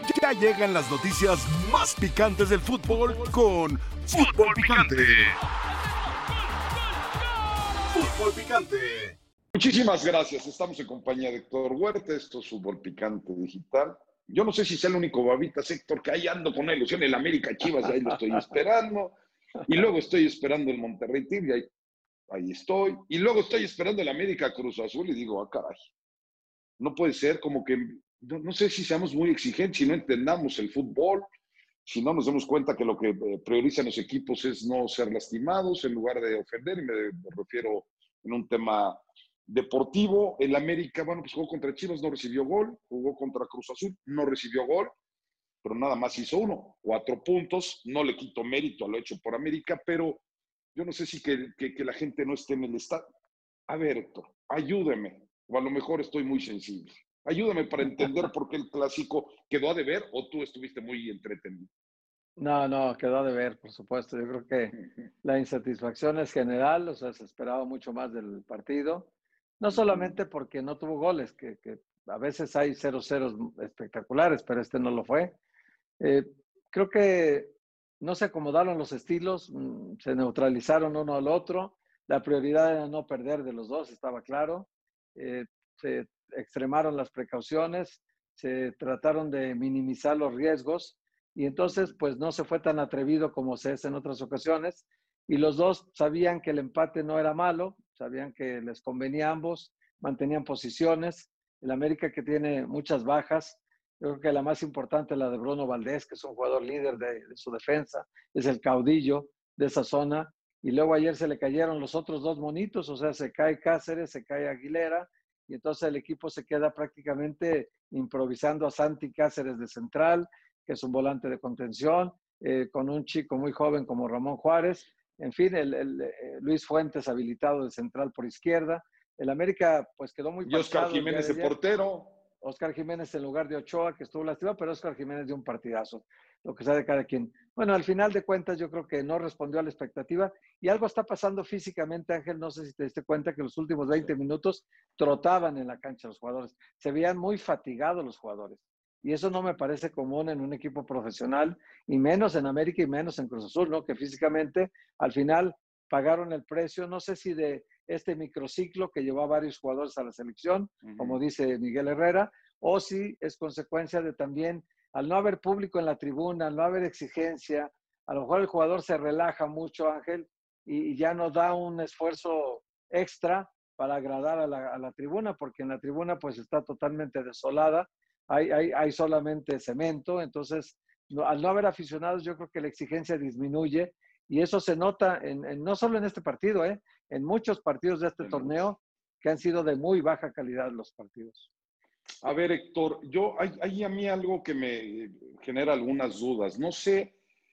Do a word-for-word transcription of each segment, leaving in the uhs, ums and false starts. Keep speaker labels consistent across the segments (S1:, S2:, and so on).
S1: Ya llegan las noticias más picantes del fútbol con Fútbol Picante. Fútbol Picante.
S2: Muchísimas gracias. Estamos en compañía de Héctor Huerta. Esto es Fútbol Picante Digital. Yo no sé si sea el único babitas, Héctor, que ahí ando con una ilusión. El América Chivas, ahí lo estoy esperando. Y luego estoy esperando el Monterrey Tigre, ahí, ahí estoy. Y luego estoy esperando el América Cruz Azul y digo, ah, caray. No puede ser, como que, no, no sé si seamos muy exigentes, si no entendamos el fútbol, si no nos damos cuenta que lo que eh, priorizan los equipos es no ser lastimados en lugar de ofender, y me, me refiero en un tema deportivo. El América, bueno, pues jugó contra Chivas, no recibió gol, jugó contra Cruz Azul, no recibió gol, pero nada más hizo uno, cuatro puntos. No le quito mérito a lo hecho por América, pero yo no sé si que, que, que la gente no esté en el estadio. A ver, Héctor, ayúdeme. O a lo mejor estoy muy sensible. Ayúdame para entender por qué el clásico quedó a deber, o tú estuviste muy entretenido.
S3: No, no, quedó a deber, por supuesto. Yo creo que la insatisfacción es general, o sea, se esperaba mucho más del partido. No solamente porque no tuvo goles, que, que a veces hay cero ceros espectaculares, pero este no lo fue. Eh, creo que no se acomodaron los estilos, se neutralizaron uno al otro. La prioridad era no perder de los dos, estaba claro. Eh, se extremaron las precauciones, se trataron de minimizar los riesgos y entonces pues no se fue tan atrevido como se es en otras ocasiones, y los dos sabían que el empate no era malo, sabían que les convenía a ambos, mantenían posiciones. El América, que tiene muchas bajas, yo creo que la más importante es la de Bruno Valdés, que es un jugador líder de, de su defensa, es el caudillo de esa zona. Y luego ayer se le cayeron los otros dos monitos, o sea, se cae Cáceres, se cae Aguilera, y entonces el equipo se queda prácticamente improvisando a Santi Cáceres de central, que es un volante de contención, eh, con un chico muy joven como Ramón Juárez. En fin, el, el, el Luis Fuentes habilitado de central por izquierda. El América pues quedó muy
S2: y Oscar Jiménez de, de portero.
S3: Oscar Jiménez en lugar de Ochoa, que estuvo lastimado, pero Oscar Jiménez dio un partidazo, lo que sabe cada quien. Bueno, al final de cuentas yo creo que no respondió a la expectativa, y algo está pasando físicamente, Ángel. No sé si te diste cuenta que los últimos veinte minutos trotaban en la cancha los jugadores, se veían muy fatigados los jugadores, y eso no me parece común en un equipo profesional, y menos en América y menos en Cruz Azul, ¿no? Que físicamente al final pagaron el precio, no sé si de este microciclo que llevó a varios jugadores a la selección, uh-huh. como dice Miguel Herrera, o si es consecuencia de también, al no haber público en la tribuna, al no haber exigencia, a lo mejor el jugador se relaja mucho, Ángel, y, y ya no da un esfuerzo extra para agradar a la, a la tribuna, porque en la tribuna pues está totalmente desolada, hay, hay, hay solamente cemento. Entonces no, al no haber aficionados, yo creo que la exigencia disminuye, y eso se nota en, en, no solo en este partido, ¿eh? en muchos partidos de este sí, torneo, que han sido de muy baja calidad los partidos.
S2: A ver, Héctor, yo hay, hay a mí algo que me genera algunas dudas. No sé,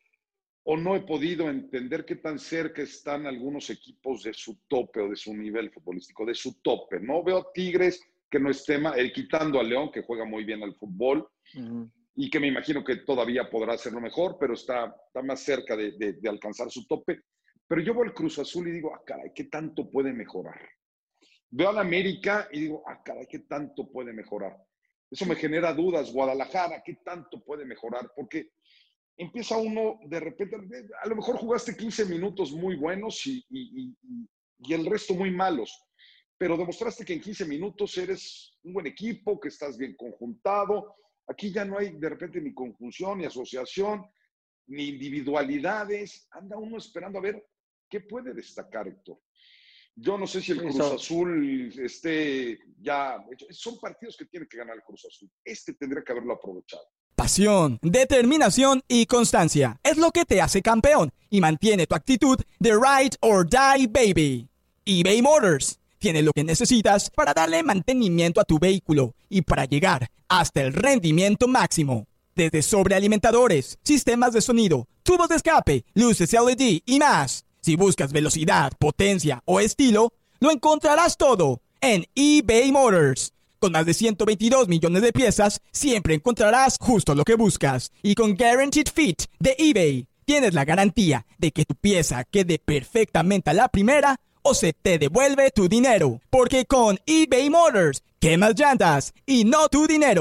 S2: o no he podido entender qué tan cerca están algunos equipos de su tope o de su nivel futbolístico, de su tope. No veo a Tigres, que no es tema, eh, quitando a León, que juega muy bien al fútbol, uh-huh. y que me imagino que todavía podrá hacerlo mejor, pero está, está más cerca de, de, de alcanzar su tope. Pero yo veo al Cruz Azul y digo, ah, caray, ¿qué tanto puede mejorar? Veo al América y digo, ah, caray, ¿qué tanto puede mejorar? Eso me genera dudas. Guadalajara, ¿qué tanto puede mejorar? Porque empieza uno de repente, a lo mejor jugaste quince minutos muy buenos y, y, y, y el resto muy malos, pero demostraste que en quince minutos eres un buen equipo, que estás bien conjuntado. Aquí ya no hay de repente ni conjunción, ni asociación, ni individualidades. Anda uno esperando a ver qué puede destacar, Héctor. Yo no sé si el Cruz Azul esté ya... Son partidos que tiene que ganar el Cruz Azul. Este tendría que haberlo aprovechado.
S4: Pasión, determinación y constancia es lo que te hace campeón y mantiene tu actitud de ride or die, baby. eBay Motors tiene lo que necesitas para darle mantenimiento a tu vehículo y para llegar hasta el rendimiento máximo. Desde sobrealimentadores, sistemas de sonido, tubos de escape, luces L E D y más. Si buscas velocidad, potencia o estilo, lo encontrarás todo en eBay Motors. Con más de ciento veintidós millones de piezas, siempre encontrarás justo lo que buscas. Y con Guaranteed Fit de eBay, tienes la garantía de que tu pieza quede perfectamente a la primera o se te devuelve tu dinero. Porque con eBay Motors, quemas llantas y no tu dinero.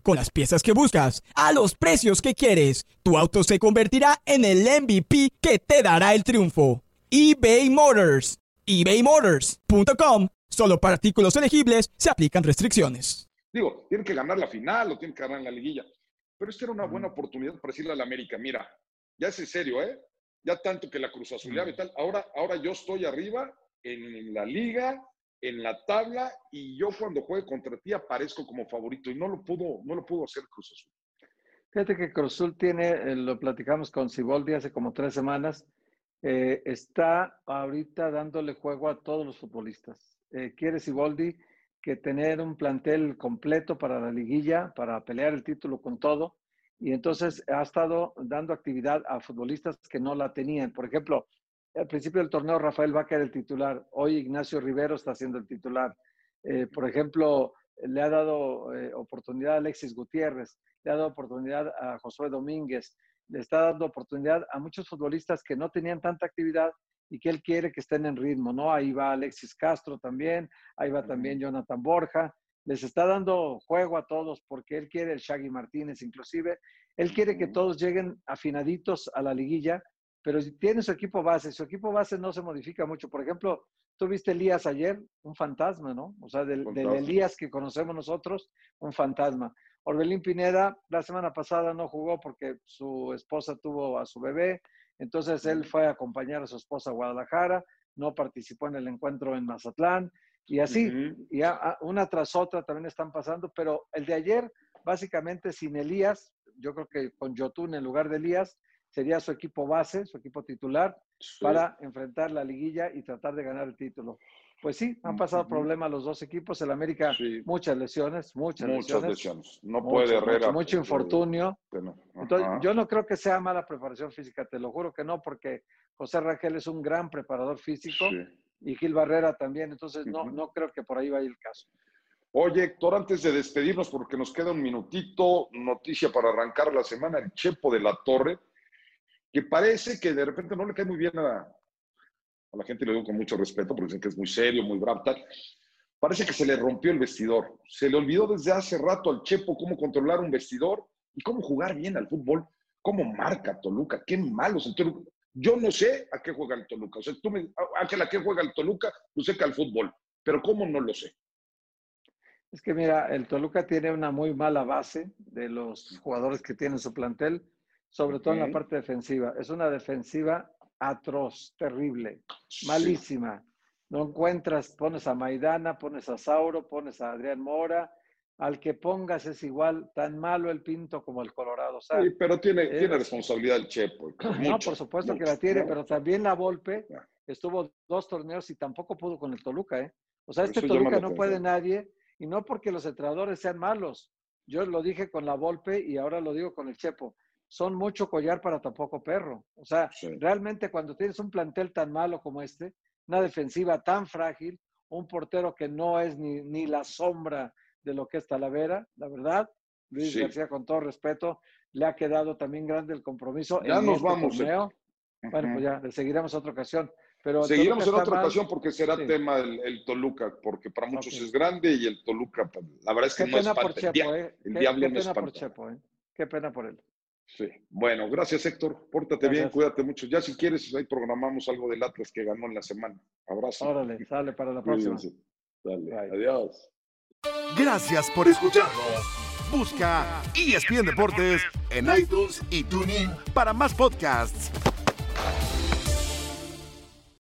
S4: Con las piezas que buscas, a los precios que quieres, tu auto se convertirá en el M V P que te dará el triunfo. eBay Motors. ebay motors punto com. Solo para artículos elegibles se aplican restricciones.
S2: Digo, tienen que ganar la final o tienen que ganar la liguilla. Pero esta era una buena oportunidad para decirle a la América, mira, ya es en serio, ¿eh? Ya tanto que la Cruz Azuleaba y tal. Ahora, ahora yo estoy arriba en la liga, en la tabla, y yo cuando juegue contra ti aparezco como favorito. Y no lo pudo, no lo pudo hacer Cruz Azul.
S3: Fíjate que Cruz Azul tiene, eh, lo platicamos con Siboldi hace como tres semanas, eh, está ahorita dándole juego a todos los futbolistas. Eh, quiere Siboldi que tener un plantel completo para la liguilla, para pelear el título con todo, y entonces ha estado dando actividad a futbolistas que no la tenían. Por ejemplo, al principio del torneo Rafael Vaca era el titular, hoy Ignacio Rivero está siendo el titular. Eh, por ejemplo, le ha dado eh, oportunidad a Alexis Gutiérrez, le ha dado oportunidad a Josué Domínguez, le está dando oportunidad a muchos futbolistas que no tenían tanta actividad y que él quiere que estén en ritmo, ¿no? Ahí va Alexis Castro también, ahí va también Jonathan Borja, les está dando juego a todos porque él quiere, el Shaggy Martínez inclusive, él quiere que todos lleguen afinaditos a la liguilla, pero tiene su equipo base, su equipo base no se modifica mucho. Por ejemplo, tú viste Elías ayer, un fantasma, ¿no? O sea, del, del Elías que conocemos nosotros, un fantasma. Orbelín Pineda, la semana pasada no jugó porque su esposa tuvo a su bebé, entonces él fue a acompañar a su esposa a Guadalajara, no participó en el encuentro en Mazatlán, y así, uh-huh. y a, una tras otra también están pasando, pero el de ayer, básicamente sin Elías, yo creo que con Yotun en lugar de Elías, sería su equipo base, su equipo titular, sí. para enfrentar la liguilla y tratar de ganar el título. Pues sí, han pasado uh-huh. problemas los dos equipos. El América, sí. muchas lesiones, muchas, muchas lesiones. lesiones.
S2: No mucho, puede Herrera.
S3: Mucho, mucho infortunio. No. Entonces, yo no creo que sea mala preparación física, te lo juro que no, porque José Rangel es un gran preparador físico sí. y Gil Barrera también. Entonces, uh-huh. no, no creo que por ahí vaya el caso.
S2: Oye, Héctor, antes de despedirnos, porque nos queda un minutito, noticia para arrancar la semana, el Chepo de la Torre, que parece que de repente no le cae muy bien a, a la gente, le digo con mucho respeto, porque dicen que es muy serio, muy bravo, tal. Parece que se le rompió el vestidor. Se le olvidó desde hace rato al Chepo cómo controlar un vestidor y cómo jugar bien al fútbol, cómo marca Toluca, qué malos el Toluca. Yo no sé a qué juega el Toluca. O sea, tú me, Ángel, ¿a qué juega el Toluca? Yo sé que al fútbol, pero cómo no lo sé.
S3: Es que mira, el Toluca tiene una muy mala base de los jugadores que tiene en su plantel, sobre todo okay. en la parte defensiva. Es una defensiva atroz, terrible, sí. malísima. No encuentras, pones a Maidana, pones a Sauro, pones a Adrián Mora, al que pongas es igual, tan malo el Pinto como el Colorado. O sea,
S2: sí, pero tiene, eh, tiene responsabilidad el Chepo.
S3: No,
S2: mucho,
S3: por supuesto
S2: mucho,
S3: que la tiene,
S2: ¿no?
S3: pero también la Volpe
S2: yeah.
S3: estuvo dos torneos y tampoco pudo con el Toluca, ¿eh? O sea, este Toluca no puede nadie, y no porque los entrenadores sean malos. Yo lo dije con la Volpe y ahora lo digo con el Chepo. Son mucho collar para tan poco perro. O sea, sí. realmente cuando tienes un plantel tan malo como este, una defensiva tan frágil, un portero que no es ni, ni la sombra de lo que es Talavera, la verdad, Luis sí. García, con todo respeto, le ha quedado también grande el compromiso.
S2: Ya
S3: en
S2: nos
S3: este
S2: vamos.
S3: Torneo. Uh-huh. Bueno, pues ya, le seguiremos otra ocasión. Pero
S2: Seguiremos en otra
S3: mal.
S2: ocasión porque será sí. tema el, el Toluca, porque para muchos okay. es grande y el Toluca, la verdad es que
S3: qué
S2: no
S3: pena
S2: espanta.
S3: Por Chepo,
S2: el, dia-
S3: eh.
S2: el
S3: qué,
S2: diablo
S3: qué
S2: no
S3: pena
S2: espanta.
S3: por Chepo, eh. Qué pena por él.
S2: Sí. Bueno, gracias, Héctor. Pórtate gracias. bien, cuídate mucho. Ya si quieres, ahí programamos algo del Atlas que ganó en la semana. Abrazo.
S3: Órale, sale para la próxima.
S2: Dale, adiós.
S1: Gracias por escucharnos. Busca E S P N Deportes en iTunes y TuneIn para más podcasts.